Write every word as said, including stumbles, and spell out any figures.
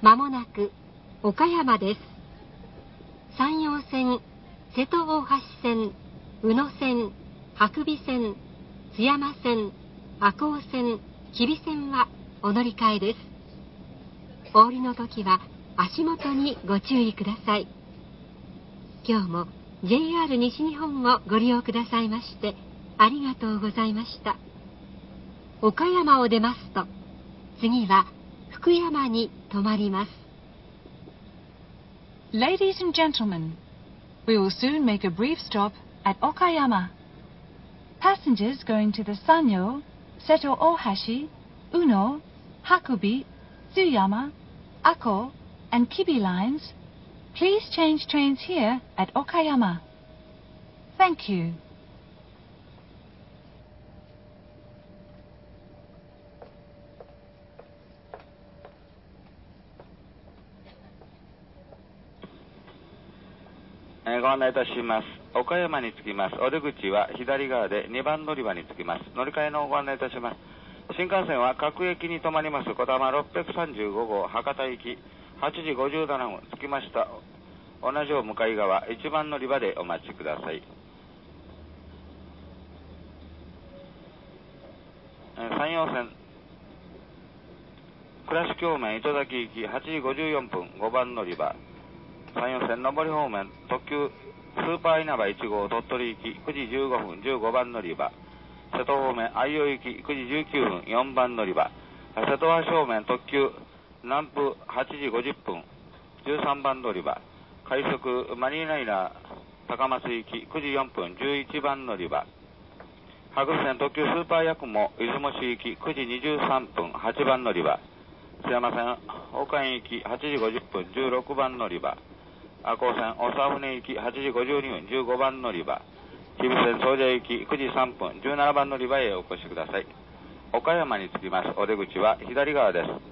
まもなく岡山です。山陽線、瀬戸大橋線、宇野線、伯備線、津山線、赤穂線、吉備線はお乗り換えです。お降りの時は足元にご注意ください。今日も ジェイアール 西日本をご利用くださいましてありがとうございました。岡山を出ますと、次は福山に停まります。 Ladies and gentlemen, we will soon make a brief stop at Okayama. Passengers going to the Sanyo, Seto Ohashi, Uno, Hakubi, Tsuyama, Ako, and Kibi lines, please change trains here at Okayama. Thank you. ご案内いたします。岡山に着きます。お出口は左側でにばん乗り場に着きます。乗り換えのご案内いたします。新幹線は各駅に停まりますこだまろっぴゃくさんじゅうごごう博多行きはちじごじゅうななふん着きました。同じ方向かい側いちばん乗り場でお待ちください。山陽線倉敷方面糸崎行きはちじごじゅうよんぷんごばん乗り場。山陽線上り方面特急スーパー稲葉いち号鳥取行きくじじゅうごふんじゅうごばん乗り場。瀬戸方面愛用行きくじじゅうきゅうふんよんばん乗り場。瀬戸橋方面特急南府はちじごじゅっぷんじゅうさんばん乗り場。快速マリーナイナー高松行きくじよんぷんじゅういちばん乗り場。白線特急スーパーやくも出雲市行きくじにじゅうさんぷんはちばん乗り場。津山線岡山行きはちじごじゅっぷんじゅうろくばん乗り場。赤穂線長船行きはちじごじゅうにふんじゅうごばん乗り場。吉備線総社行きくじさんぷんじゅうななばん乗り場へお越しください。岡山に着きます。お出口は左側です。